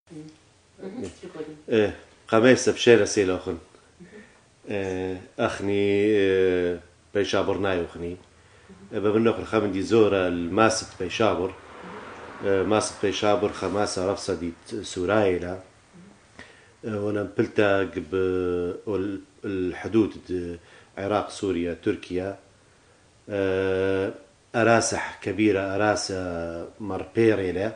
قميص بشيرة سيل أخن أخني بيشابر ناي أخني ببنو أخن خامن دي زورة الماسة بيشابر ماسة بيشابر خماسة رفصة دي سورايلا وانا بلتاق بالحدود عراق سوريا تركيا أراسح كبيرة أراسة مربيريلا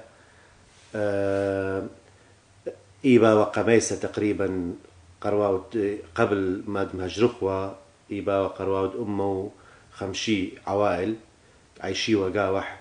إيبا وقميسة تقريبا قرواود قبل ما مهجرخوا إيبا وقرواود أمه خمشي عوائل عايشي وقاوح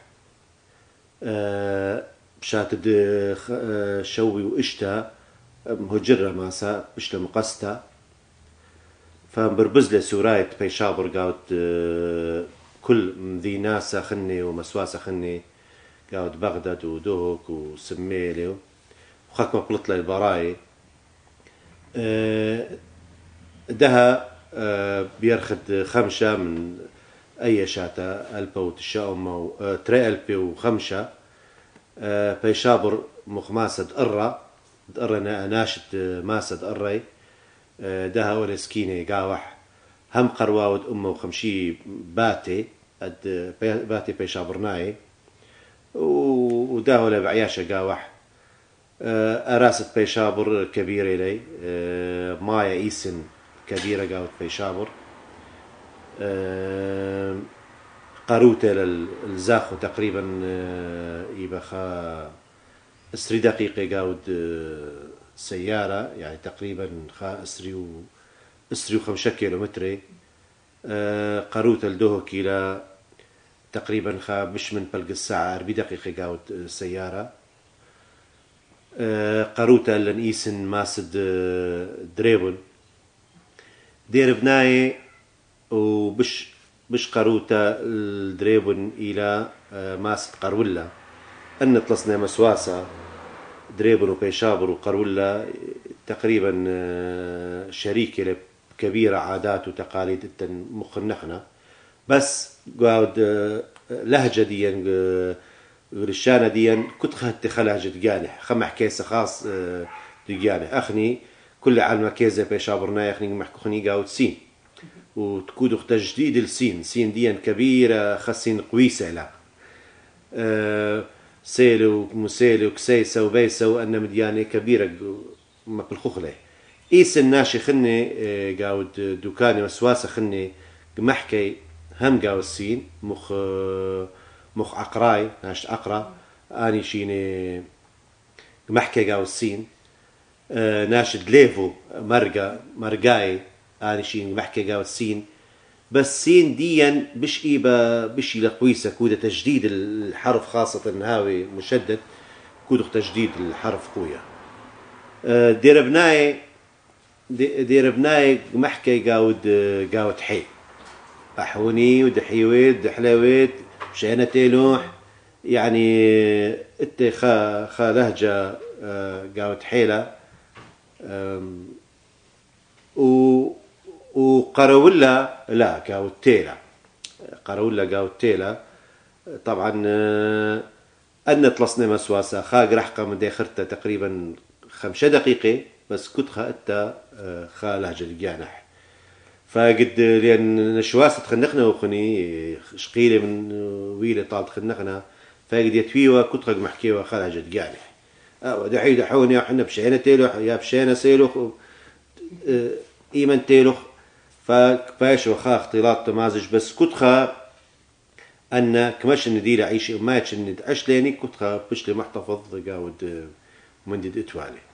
بشاتد شوي وإشتا مهجرة ماسا بشتا مقستا فمبربز سورايت بيشابر قاود كل ذي ناسا خني ومسواسا خني قاود بغداد ودوهك وسميلي وخاك ما قلت لي البراي دها بيرخد خمشة من أي شاتا ألبوت الشاومة تري ألبي وخمشة بيشابر مخماسة دقرة ناشد ماسة دقري دها ولا سكينة قاوح هم قرواود أمه وخمشي باتي باتي بيشابرناي وده ولا بعياشة قاوح أراسة بيشابر كبيرة لي مايا إيسن كبيرة قاوت بيشابر قاروتة للزاخو تقريبا يبقى 3 دقيقة قاود سيارة يعني تقريبا اسري 5 كيلومتر قاروتة لدوه كيلا تقريبا مش من بلق الساعة 4 دقيقة قاود سيارة قاروتة لنقيسن ماسد دريبل دير بناي وبش قاروتة الدريبن إلى ماسد قرولا أن طلسنا مسواسة دريبن وبيشابر وقرولا تقريبا شريكة كبيرة عادات وتقاليد مخنخنا بس قاعد لهجة ديا غرشانة ديا كنت خدت خلهجة جانح خم حكيسة خاص دجانح أخني كل علم كيزة بيشابرنا أخني محكوني قاعد سين وتكودو تجديد السين سين ديا كبيرة خسين قويسة لا سيلو مسيلو كسيسة وبيسة وأن مديانة كبيرة ما بالخخلة إيس الناشي خني قاود دوكاني وسواسة خني محكي هم قاود السين مخ عقراي ناشت عقرا أني شيني محكي قاود السين ناشد ليفو مرقاي أنا شيء محكي قاود السين بس سين ديا بش إيبا بش لقويسة كودة تجديد الحرف خاصة هاوي مشدد كودة تجديد الحرف قوية دير بناي محكي قاود حي أحوني ودحيويت دحلاويت شينا تيلوح يعني إنت خا لهجة قاود حيلة وقرولا لا قاود تيلا قرولا قاود تيلا طبعا أن طلسنا مسواسة خاق رحقة من داخرتها تقريبا 5 دقيقة بس كنت خاقتها خا لهجة الجانح فقد لأن نشواسة تخنقنا وخني شقيلة من ويلة طالت خنقنا فقد يتويوا كنت خاق محكيوا خا لهجة الجانح دحي دحوني احنا بشينا تيلو يا بشينا سيلو إيمن تيلو فباش وخا اختلاط تمازج بس كنت خا أن كماش ندير عيش ما تشند أشلاني كنت خا بشلي محتفظ قاود مندد إتوالي